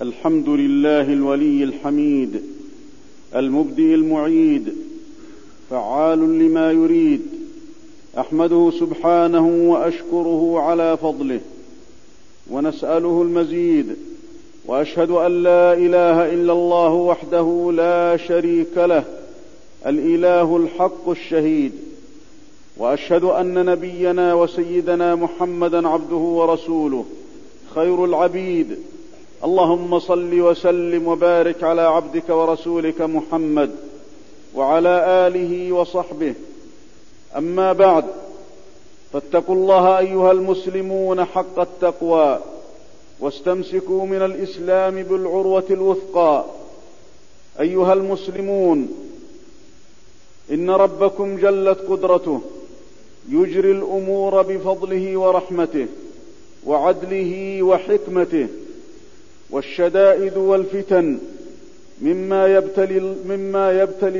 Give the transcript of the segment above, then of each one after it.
الحمد لله الولي الحميد المبدئ المعيد فعال لما يريد. أحمده سبحانه وأشكره على فضله ونسأله المزيد، وأشهد أن لا إله إلا الله وحده لا شريك له الإله الحق الشهيد، وأشهد أن نبينا وسيدنا محمدا عبده ورسوله خير العبيد. اللهم صل وسلم وبارك على عبدك ورسولك محمد وعلى آله وصحبه. أما بعد، فاتقوا الله أيها المسلمون حق التقوى، واستمسكوا من الإسلام بالعروة الوثقى. أيها المسلمون، إن ربكم جلت قدرته يجري الأمور بفضله ورحمته وعدله وحكمته، والشدائد والفتن مما يبتلي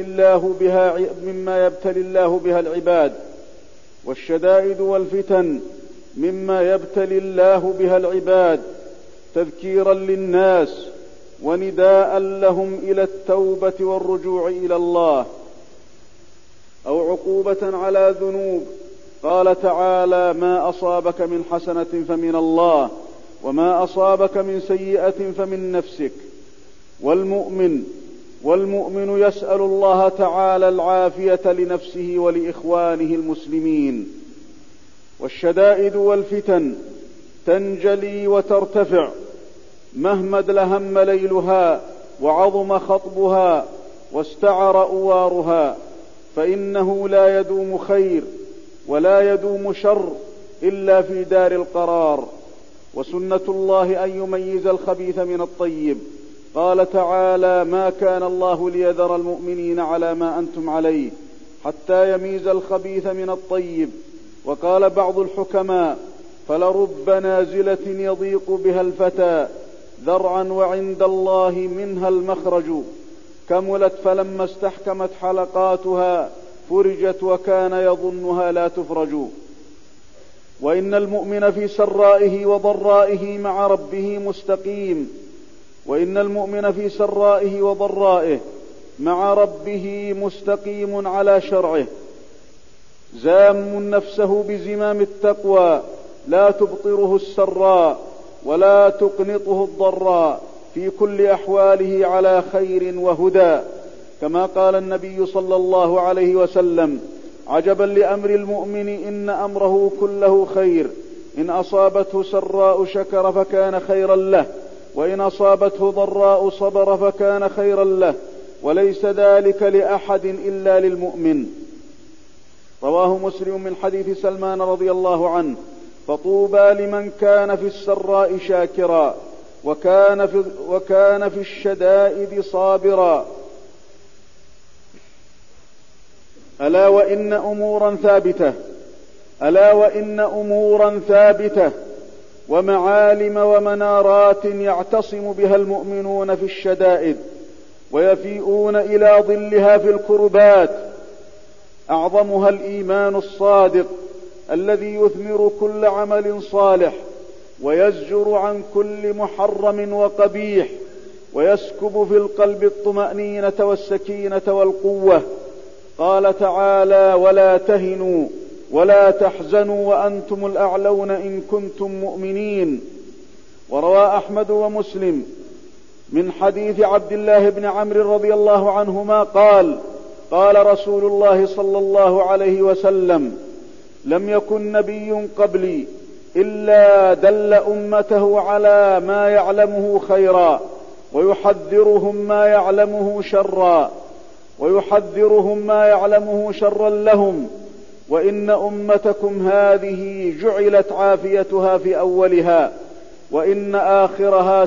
الله بها العباد، والشدائد والفتن مما يبتلي الله بها العباد تذكيرا للناس ونداء لهم إلى التوبة والرجوع إلى الله، أو عقوبة على ذنوب. قال تعالى: ما أصابك من حسنة فمن الله، وما أصابك من سيئة فمن نفسك. والمؤمن يسأل الله تعالى العافية لنفسه ولإخوانه المسلمين. والشدائد والفتن تنجلي وترتفع مهما ادلهم ليلها وعظم خطبها واستعر أوارها، فإنه لا يدوم خير ولا يدوم شر إلا في دار القرار. وسنة الله أن يميز الخبيث من الطيب. قال تعالى: ما كان الله ليذر المؤمنين على ما أنتم عليه حتى يميز الخبيث من الطيب. وقال بعض الحكماء: فلرب نازلة يضيق بها الفتى ذرعا وعند الله منها المخرج، كملت فلما استحكمت حلقاتها فرجت وكان يظنها لا تفرج. وإن المؤمن في سرائه وضرائه مع ربه مستقيم، وإن المؤمن في سرائه وضرائه مع ربه مستقيم على شرعه، زام نفسه بزمام التقوى لا تبطره السراء ولا تقنطه الضراء، في كل أحواله على خير وهدى. كما قال النبي صلى الله عليه وسلم: عجبا لأمر المؤمن إن أمره كله خير، إن أصابته سراء شكر فكان خيرا له، وإن أصابته ضراء صبر فكان خيرا له، وليس ذلك لأحد إلا للمؤمن. رواه مسلم من حديث سلمان رضي الله عنه: فطوبى لمن كان في السراء شاكرا وكان في الشدائد صابرا. ألا وإن أمورا ثابتة ومعالم ومنارات يعتصم بها المؤمنون في الشدائد ويفيئون إلى ظلها في الكربات، أعظمها الإيمان الصادق الذي يثمر كل عمل صالح ويزجر عن كل محرم وقبيح، ويسكب في القلب الطمأنينة والسكينة والقوة. قال تعالى: ولا تهنوا ولا تحزنوا وأنتم الأعلون إن كنتم مؤمنين. وروى أحمد ومسلم من حديث عبد الله بن عمرو رضي الله عنهما قال: قال رسول الله صلى الله عليه وسلم: لم يكن نبي قبلي إلا دل أمته على ما يعلمه خيرا ويحذرهم ما يعلمه شرا لهم، وإن أمتكم هذه جعلت عافيتها في أولها، وإن آخرها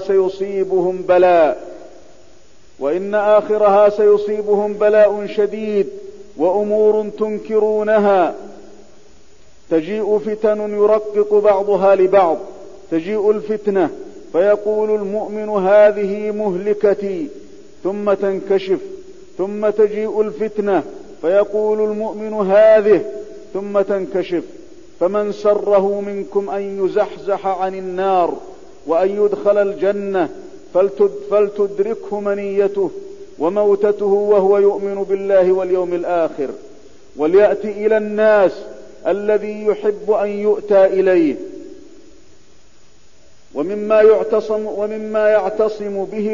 سيصيبهم بلاء شديد وأمور تنكرونها. تجيء فتن يرقق بعضها لبعض، تجيء الفتنة فيقول المؤمن: هذه مهلكتي، ثم تنكشف، ثم تجيء الفتنة فيقول المؤمن: هذه، ثم تنكشف. فمن سره منكم أن يزحزح عن النار وأن يدخل الجنة فلتدركه منيته وموتته وهو يؤمن بالله واليوم الآخر، وليأتي إلى الناس الذي يحب أن يؤتى إليه. ومما يعتصم به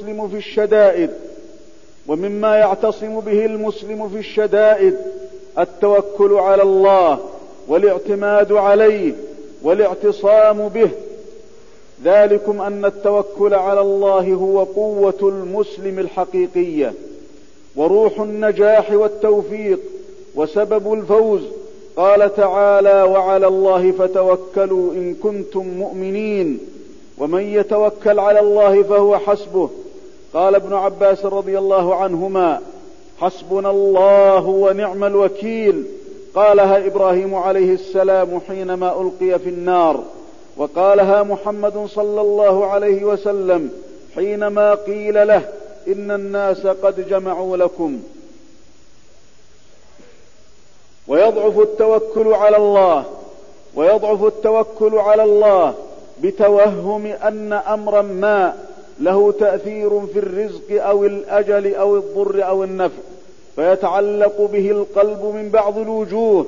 المسلم في الشدائد التوكل على الله والاعتماد عليه والاعتصام به. ذلكم أن التوكل على الله هو قوة المسلم الحقيقية وروح النجاح والتوفيق وسبب الفوز. قال تعالى: وعلى الله فتوكلوا إن كنتم مؤمنين، ومن يتوكل على الله فهو حسبه. قال ابن عباس رضي الله عنهما: حسبنا الله ونعم الوكيل. قالها إبراهيم عليه السلام حينما ألقي في النار، وقالها محمد صلى الله عليه وسلم حينما قيل له: إن الناس قد جمعوا لكم. ويضعف التوكل على الله بتوهم أن أمرا ما له تأثير في الرزق أو الأجل أو الضر أو النفع، فيتعلق به القلب من بعض الوجوه،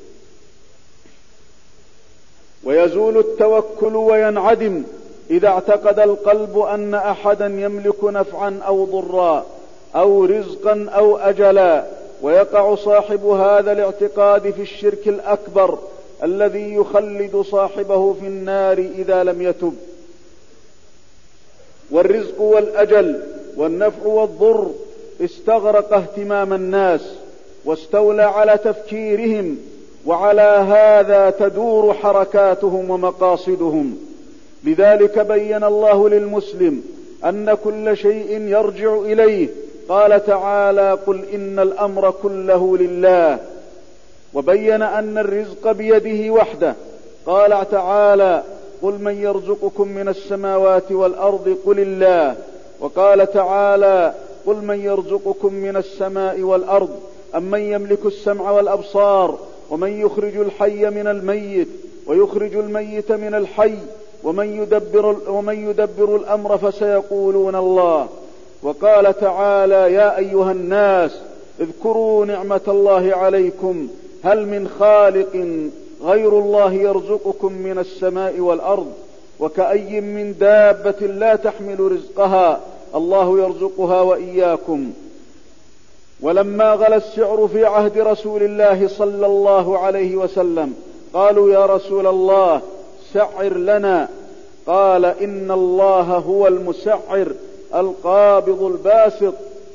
ويزول التوكل وينعدم إذا اعتقد القلب أن أحدا يملك نفعا أو ضرا أو رزقا أو أجلا، ويقع صاحب هذا الاعتقاد في الشرك الأكبر الذي يخلد صاحبه في النار إذا لم يتب. والرزق والأجل والنفع والضر استغرق اهتمام الناس واستولى على تفكيرهم، وعلى هذا تدور حركاتهم ومقاصدهم. لذلك بين الله للمسلم أن كل شيء يرجع إليه. قال تعالى: قل إن الأمر كله لله. وبين أن الرزق بيده وحده. قال تعالى: قل من يرزقكم من السماوات والأرض قل الله. وقال تعالى: قل من يرزقكم من السماء والأرض أمن يملك السمع والأبصار ومن يخرج الحي من الميت ويخرج الميت من الحي ومن يدبر الأمر فسيقولون الله. وقال تعالى: يا أيها الناس اذكروا نعمة الله عليكم هل من خالق غير الله يرزقكم من السماء والأرض وكأي من دابة لا تحمل رزقها الله يرزقها وإياكم. ولما غلا السعر في عهد رسول الله صلى الله عليه وسلم قالوا: يا رسول الله سعر لنا. قال: إن الله هو المسعر القابض الباسط.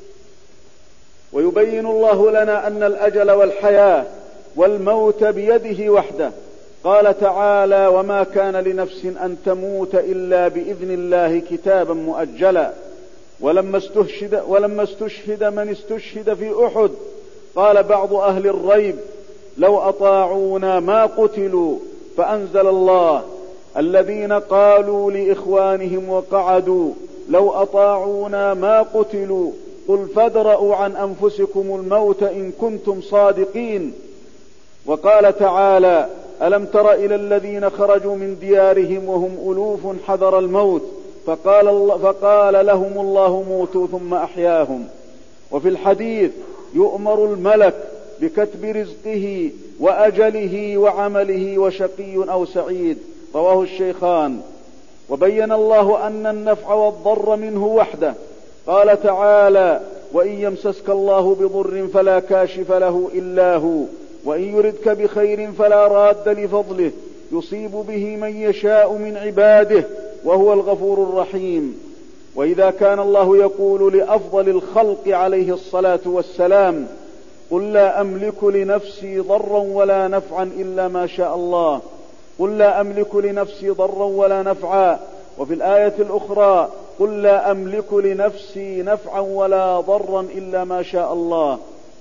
ويبين الله لنا أن الأجل والحياة والموت بيده وحده. قال تعالى: وما كان لنفس أن تموت إلا بإذن الله كتابا مؤجلا. ولما استشهد من استشهد في أحد قال بعض أهل الريب: لو أطاعونا ما قتلوا. فأنزل الله: الذين قالوا لإخوانهم وقعدوا لو أطاعونا ما قتلوا قل فادرءوا عن أنفسكم الموت إن كنتم صادقين. وقال تعالى: ألم تر إلى الذين خرجوا من ديارهم وهم ألوف حذر الموت فقال لهم الله موتوا ثم أحياهم. وفي الحديث: يؤمر الملك بكتب رزقه وأجله وعمله وشقي أو سعيد. رواه الشيخان. وبين الله أن النفع والضر منه وحده. قال تعالى: وإن يمسسك الله بضر فلا كاشف له إلا هو وإن يردك بخير فلا راد لفضله يصيب به من يشاء من عباده وهو الغفور الرحيم. وإذا كان الله يقول لأفضل الخلق عليه الصلاة والسلام: قل لا أملك لنفسي ضرا ولا نفعا إلا ما شاء الله، قل لا أملك لنفسي ضرا ولا نفعا. وفي الآية الأخرى: قل لا أملك لنفسي نفعا ولا ضرا إلا ما شاء الله.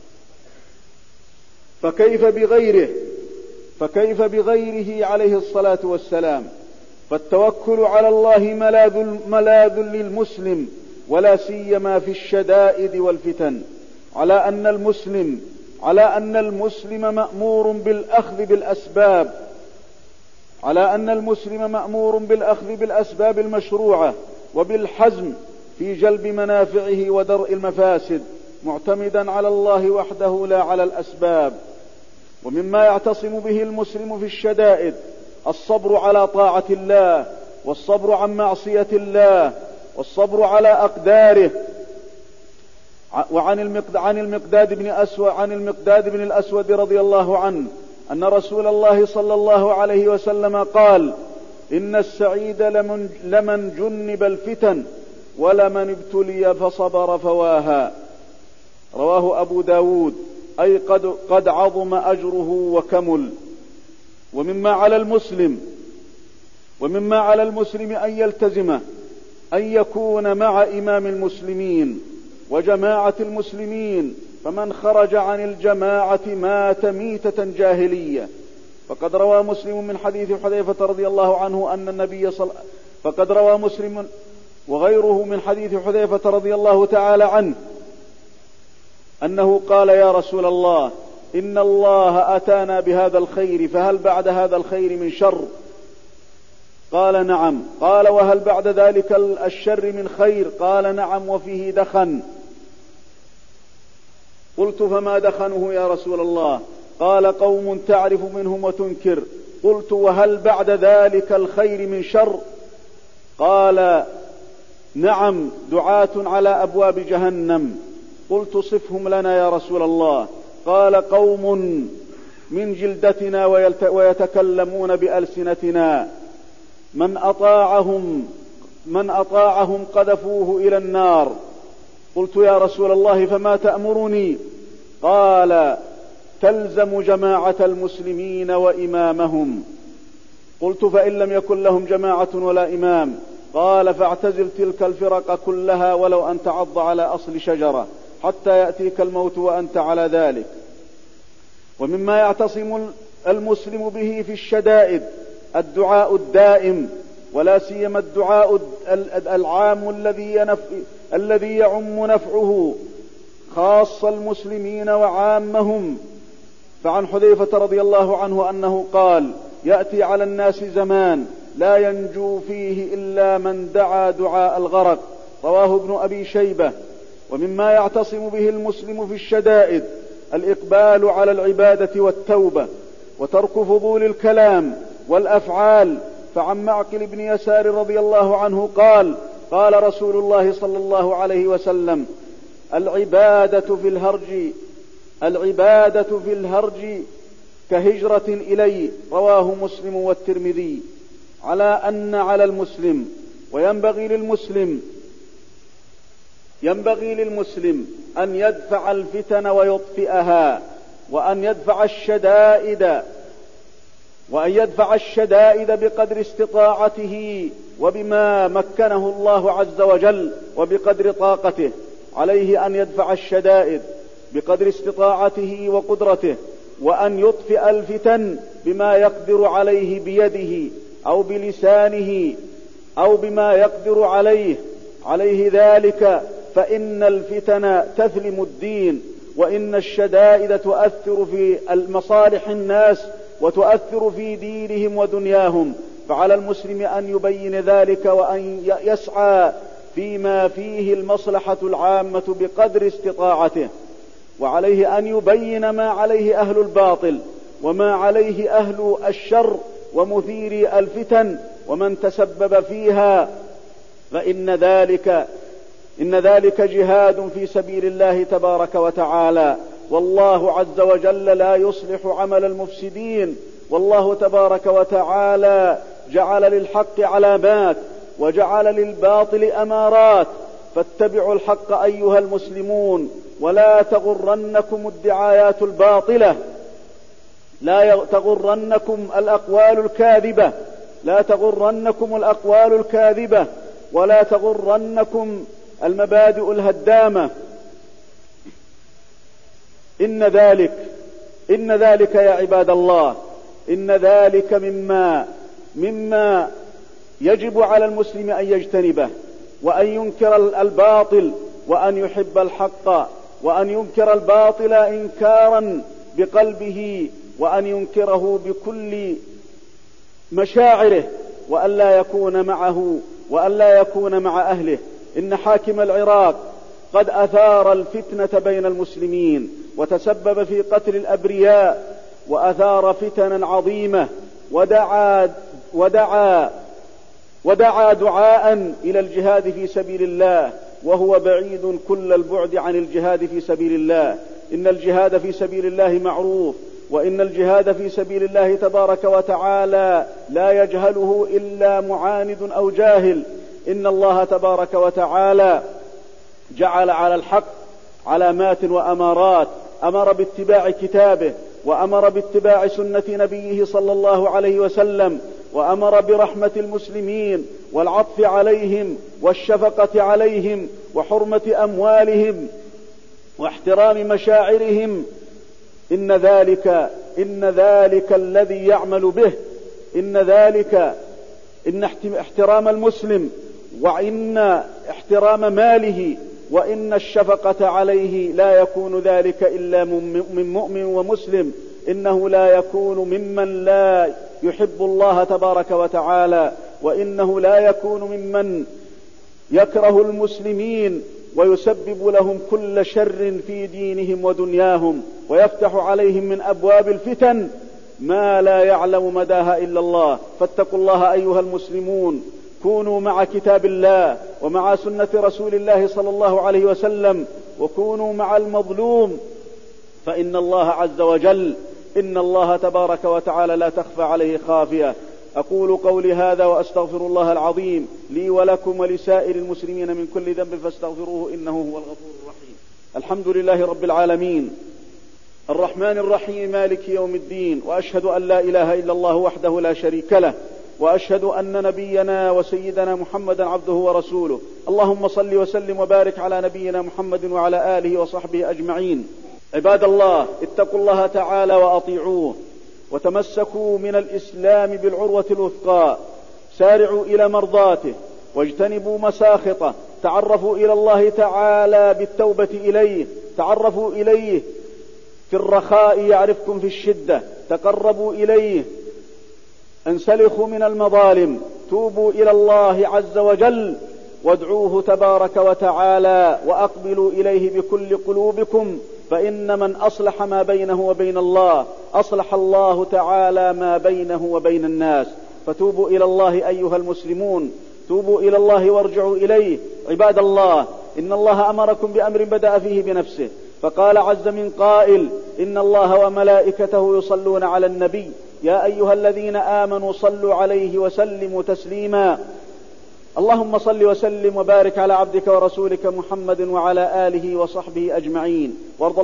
فكيف بغيره عليه الصلاة والسلام؟ فالتوكل على الله ملاذ للمسلم ولا سيما في الشدائد والفتن، على أن المسلم مأمور بالأخذ بالأسباب المشروعة وبالحزم في جلب منافعه ودرء المفاسد، معتمدا على الله وحده لا على الأسباب. ومما يعتصم به المسلم في الشدائد الصبر على طاعة الله، والصبر عن معصية الله، والصبر على أقداره. عن المقداد بن الأسود رضي الله عنه أن رسول الله صلى الله عليه وسلم قال: إن السعيد لمن جنب الفتن ولمن ابتلي فصبر فواها. رواه أبو داود، أي قد عظم أجره وكمل. ومما على المسلم أن يلتزمه أن يكون مع إمام المسلمين وجماعة المسلمين، فمن خرج عن الجماعة مات ميتة جاهلية. فقد روى مسلم من حديث حذيفة رضي الله عنه أن النبي فقد روى مسلم وغيره من حديث حذيفة رضي الله تعالى عنه أنه قال: يا رسول الله، إن الله أتانا بهذا الخير، فهل بعد هذا الخير من شر؟ قال: نعم. قال: وهل بعد ذلك الشر من خير؟ قال: نعم، وفيه دخن. قلت: فما دخنه يا رسول الله؟ قال: قوم تعرف منهم وتنكر. قلت: وهل بعد ذلك الخير من شر؟ قال: نعم، دعاة على أبواب جهنم. قلت: صفهم لنا يا رسول الله. قال: قوم من جلدتنا ويتكلمون بألسنتنا، من أطاعهم قذفوه إلى النار. قلت: يا رسول الله، فما تأمرني؟ قال: تلزم جماعة المسلمين وإمامهم. قلت: فإن لم يكن لهم جماعة ولا إمام؟ قال: فاعتزل تلك الفرق كلها ولو أن تعض على أصل شجرة حتى يأتيك الموت وأنت على ذلك. ومما يعتصم المسلم به في الشدائد الدعاء الدائم، ولا سيما الدعاء العام الذي يعم نفعه خاص المسلمين وعامهم. فعن حذيفة رضي الله عنه أنه قال: يأتي على الناس زمان لا ينجو فيه إلا من دعا دعاء الغرق. رواه ابن أبي شيبة. ومما يعتصم به المسلم في الشدائد الإقبال على العبادة والتوبة، وترك فضول الكلام والأفعال. فعن معقل بن يسار رضي الله عنه قال: قال رسول الله صلى الله عليه وسلم: العبادة في الهرج كهجرة إلي. رواه مسلم والترمذي. على أن على المسلم وينبغي للمسلم أن يدفع الفتن ويطفئها، وأن يدفع الشدائد بقدر استطاعته وبما مكنه الله عز وجل وبقدر طاقته. عليه أن يدفع الشدائد بقدر استطاعته وقدرته، وأن يطفئ الفتن بما يقدر عليه بيده أو بلسانه أو بما يقدر عليه ذلك، فإن الفتن تثلم الدين، وإن الشدائد تؤثر في مصالح الناس وتؤثر في دينهم ودنياهم. فعلى المسلم أن يبين ذلك، وأن يسعى فيما فيه المصلحة العامة بقدر استطاعته. وعليه أن يبين ما عليه أهل الباطل وما عليه أهل الشر ومثيري الفتن ومن تسبب فيها، فإن ذلك جهاد في سبيل الله تبارك وتعالى. والله عز وجل لا يصلح عمل المفسدين. والله تبارك وتعالى جعل للحق علامات وجعل للباطل أمارات. فاتبعوا الحق أيها المسلمون، ولا تغرنكم الدعايات الباطلة، لا تغرنكم الأقوال الكاذبة، ولا تغرنكم المبادئ الهدامة. إن ذلك يا عباد الله، إن ذلك مما يجب على المسلم أن يجتنبه، وأن ينكر الباطل وأن يحب الحق، وأن ينكر الباطل إنكارا بقلبه، وأن ينكره بكل مشاعره، وأن لا يكون معه وألا يكون مع أهله. إن حاكم العراق قد أثار الفتنة بين المسلمين وتسبب في قتل الأبرياء وأثار فتنا عظيمة، ودعا دعاء إلى الجهاد في سبيل الله، وهو بعيد كل البعد عن الجهاد في سبيل الله. إن الجهاد في سبيل الله معروف، وإن الجهاد في سبيل الله تبارك وتعالى لا يجهله إلا معاند أو جاهل. إن الله تبارك وتعالى جعل على الحق علامات وأمارات، أمر باتباع كتابه، وأمر باتباع سنة نبيه صلى الله عليه وسلم، وأمر برحمة المسلمين والعطف عليهم والشفقة عليهم وحرمة أموالهم واحترام مشاعرهم. إن ذلك الذي يعمل به، إن احترام المسلم، وإن احترام ماله، وإن الشفقة عليه لا يكون ذلك إلا من مؤمن ومسلم. إنه لا يكون ممن لا يحب الله تبارك وتعالى، وإنه لا يكون ممن يكره المسلمين ويسبب لهم كل شر في دينهم ودنياهم، ويفتح عليهم من أبواب الفتن ما لا يعلم مداها إلا الله. فاتقوا الله أيها المسلمون، كونوا مع كتاب الله ومع سنة رسول الله صلى الله عليه وسلم، وكونوا مع المظلوم، فإن الله عز وجل، إن الله تبارك وتعالى لا تخفى عليه خافية. أقول قولي هذا وأستغفر الله العظيم لي ولكم ولسائر المسلمين من كل ذنب فاستغفروه إنه هو الغفور الرحيم. الحمد لله رب العالمين الرحمن الرحيم مالك يوم الدين، وأشهد أن لا إله إلا الله وحده لا شريك له، وأشهد أن نبينا وسيدنا محمدا عبده ورسوله. اللهم صل وسلم وبارك على نبينا محمد وعلى آله وصحبه أجمعين. عباد الله، اتقوا الله تعالى وأطيعوه، وتمسكوا من الإسلام بالعروة الوثقى، سارعوا إلى مرضاته واجتنبوا مساخطه، تعرفوا إلى الله تعالى بالتوبة إليه، تعرفوا إليه في الرخاء يعرفكم في الشدة، تقربوا إليه، انسلخوا من المظالم، توبوا إلى الله عز وجل وادعوه تبارك وتعالى، وأقبلوا إليه بكل قلوبكم، فإن من أصلح ما بينه وبين الله أصلح الله تعالى ما بينه وبين الناس. فتوبوا إلى الله أيها المسلمون، توبوا إلى الله وارجعوا إليه. عباد الله، إن الله أمركم بأمر بدأ فيه بنفسه، فقال عز من قائل: إن الله وملائكته يصلون على النبي يا أيها الذين آمنوا صلوا عليه وسلموا تسليما. اللهم صل وسلم وبارك على عبدك ورسولك محمد وعلى آله وصحبه أجمعين، وارض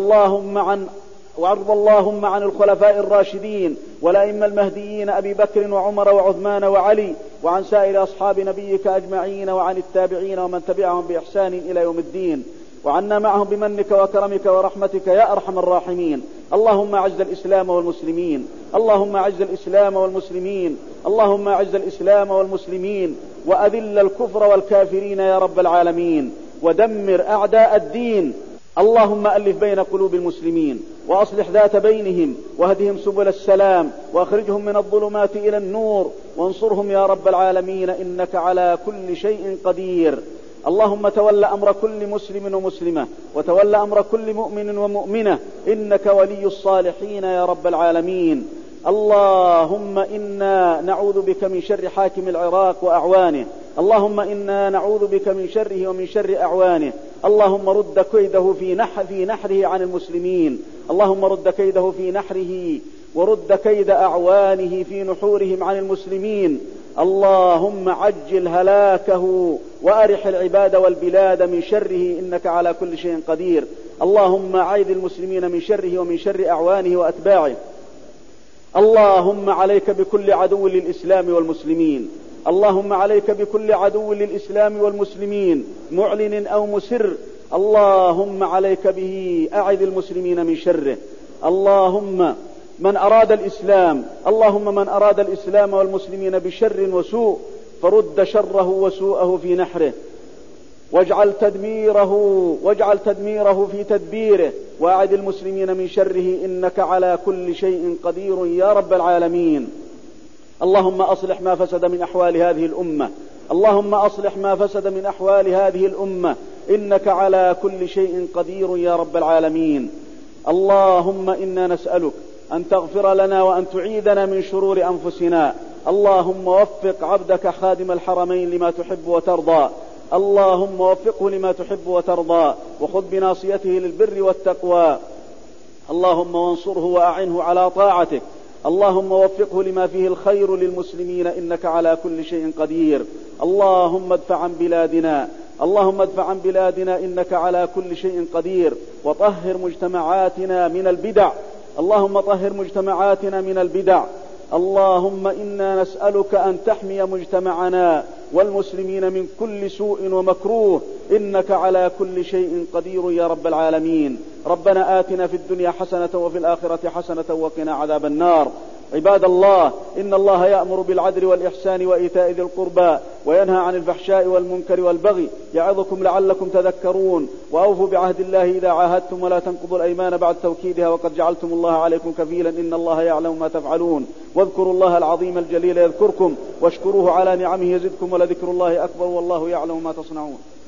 اللهم عن الخلفاء الراشدين والأئمة المهديين أبي بكر وعمر وعثمان وعلي، وعن سائر أصحاب نبيك أجمعين، وعن التابعين ومن تبعهم بإحسان إلى يوم الدين، وعنا معهم بمنك وكرمك ورحمتك يا أرحم الراحمين. اللهم أعز الإسلام والمسلمين، اللهم أعز الإسلام والمسلمين، اللهم أعز الإسلام والمسلمين، وأذل الكفر والكافرين يا رب العالمين، ودمر أعداء الدين. اللهم ألف بين قلوب المسلمين، وأصلح ذات بينهم، واهدهم سبل السلام، وأخرجهم من الظلمات إلى النور، وانصرهم يا رب العالمين، إنك على كل شيء قدير. اللهم تول أمر كل مسلم ومسلمة، وتول أمر كل مؤمن ومؤمنة، إنك ولي الصالحين يا رب العالمين. اللهم إنا نعوذ بك من شر حاكم العراق وأعوانه، اللهم إنا نعوذ بك من شره ومن شر أعوانه. اللهم رد كيده في نحره عن المسلمين، اللهم رد كيده في نحره، ورد كيد أعوانه في نحورهم عن المسلمين. اللهم عجل هلاكه وأرح العباد والبلاد من شره، إنك على كل شيء قدير. اللهم أعيذ المسلمين من شره ومن شر أعوانه وأتباعه. اللهم عليك بكل عدو للإسلام والمسلمين، اللهم عليك بكل عدو للإسلام والمسلمين معلن أو مسر، اللهم عليك به، أعذ المسلمين من شره. اللهم من أراد الإسلام والمسلمين بشر وسوء فرد شره وسوءه في نحره، واجعل تدميره في تدبيره، واعد المسلمين من شره، إنك على كل شيء قدير يا رب العالمين. اللهم أصلح ما فسد من أحوال هذه الأمة، اللهم أصلح ما فسد من أحوال هذه الأمة، إنك على كل شيء قدير يا رب العالمين. اللهم إنا نسألك أن تغفر لنا وأن تعيذنا من شرور أنفسنا. اللهم وفق عبدك خادم الحرمين لما تحب وترضى، اللهم وفقه لما تحب وترضى، وخذ بناصيته للبر والتقوى. اللهم وانصره وأعنه على طاعتك. اللهم وفقه لما فيه الخير للمسلمين، إنك على كل شيء قدير. اللهم ادفع عن بلادنا، اللهم ادفع عن بلادنا، إنك على كل شيء قدير. وطهر مجتمعاتنا من البدع، اللهم طهر مجتمعاتنا من البدع. اللهم إنا نسألك أن تحمي مجتمعنا والمسلمين من كل سوء ومكروه، إنك على كل شيء قدير يا رب العالمين. ربنا آتنا في الدنيا حسنة وفي الآخرة حسنة وقنا عذاب النار. عباد الله، إن الله يأمر بالعدل والإحسان وإيتاء ذي القربى وينهى عن الفحشاء والمنكر والبغي، يعظكم لعلكم تذكرون. وأوفوا بعهد الله إذا عاهدتم، ولا تنقضوا الأيمان بعد توكيدها، وقد جعلتم الله عليكم كفيلا، إن الله يعلم ما تفعلون. واذكروا الله العظيم الجليل يذكركم، واشكروه على نعمه يزدكم، ولذكر الله أكبر، والله يعلم ما تصنعون.